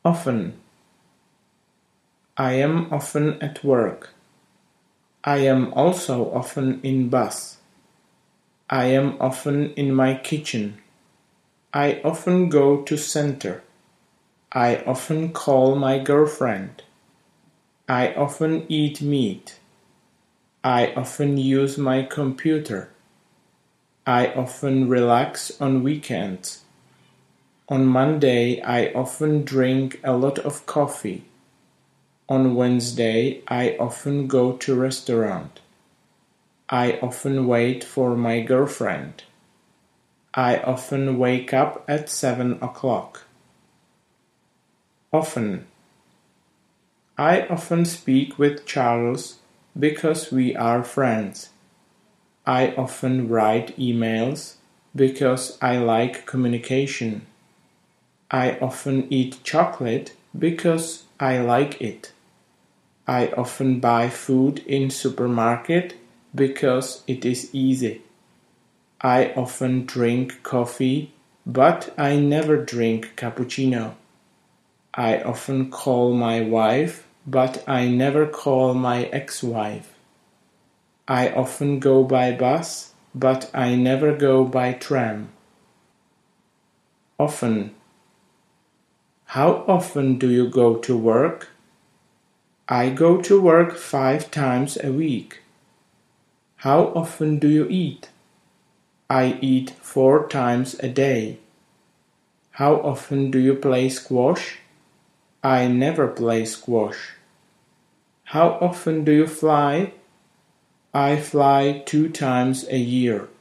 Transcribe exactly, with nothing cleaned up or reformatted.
Often. I am often at work. I am also often in bus. I am often in my kitchen. I often go to center. I often call my girlfriend. I often eat meat. I often use my computer. I often relax on weekends. On Monday, I often drink a lot of coffee. On Wednesday, I often go to restaurant. I often wait for my girlfriend. I often wake up at seven o'clock. Often. I often speak with Charles because we are friends. I often write emails because I like communication. I often eat chocolate because I like it. I often buy food in supermarket because it is easy. I often drink coffee, but I never drink cappuccino. I often call my wife, but I never call my ex-wife. I often go by bus, but I never go by tram. Often. How often do you go to work? I go to work five times a week. How often do you eat? I eat four times a day. How often do you play squash? I never play squash. How often do you fly? I fly two times a year.